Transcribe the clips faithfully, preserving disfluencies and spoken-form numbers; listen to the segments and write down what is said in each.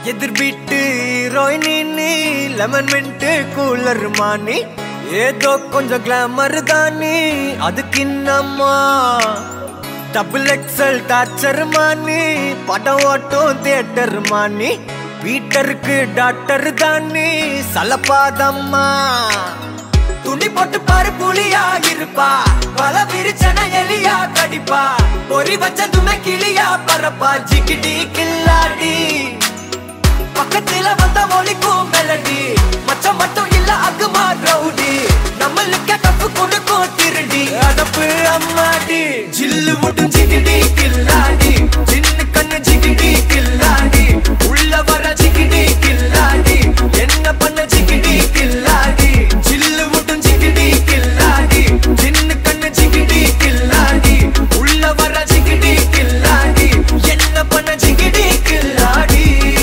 எதிர் வீட்டு ஹீரோயினி லெமன் மின்ட் கூலர் மானி ஏதோ கொஞ்சம் கிளாமர் தானி அதுக்கு இன்னம்மா டபுள் எக்ஸல் டார்ச்சர் மானி படம் ஓட்டும் தியேட்டர் மானி வீட்டருக்கு டாக்டர் தானி சலப்பாதம்மா துணி போட்டு பாரு புலியா இருப்பா பல விரிச்சன எலியா கடிப்பா பொறி வச்சதுமே கிளியா பரப்பா ஜிகிடி கில்லாடி பக்கத்துல வந்த ஒலிக்கும் மெலடி மச்சம் மட்டும் இல்ல அகுமா ரவுடி நம்மளுக்கு கப்பு கொடுக்கும் திருடி அதப்பு அம்மாடி ஜில்லு முட்டும் ஜிகிடி கில்லாடி சின்ன கண்ணு ஜிகிடி கில்லாடி உள்ள வர ஜிகிடி கில்லாடி என்ன பண்ண ஜிகிடி கில்லாடி ஜில்லு முட்டும் ஜிகிடி கில்லாடி சின்ன கண்ணு ஜிகிடி கில்லாடி உள்ள வர ஜிகிடி கில்லாடி என்ன பண்ண ஜிகிடி கில்லாடி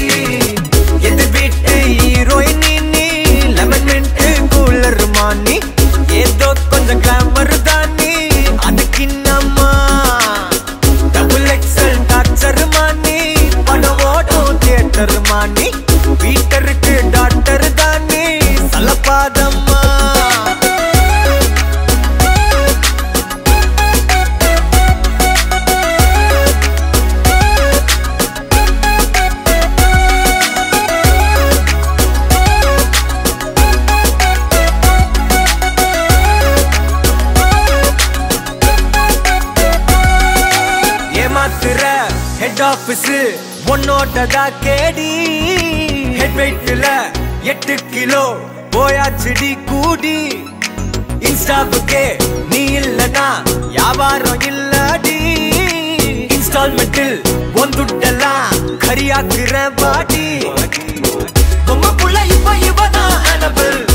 ஏதோ கொஞ்சம் கிளாமர் தானி அதுக்கு இன்னம்மா டபுள் எக்ஸல் டார்ச்சர் மானி படம் ஓட்டும் தியேட்டர் மானி வீட்டருக்கு டாக்டர் தானி சலப்பாதம்மா ஹெட் ஆபீஸ் ஒன்னோட்டதா கேடி ஹெட் வெயிட்ல எட்டு கிலோ போயாச்சுடி கூடி இன்ஸ்டாவுக்கே நீ இல்லனா வியாபாரம் இல்லடி இன்ஸ்டால்மெண்டில் ஒந்துட்டெல்லாம் கரியாக்குற பாடி பொம்மை புள்ள இப்ப இவதான் அனபிள்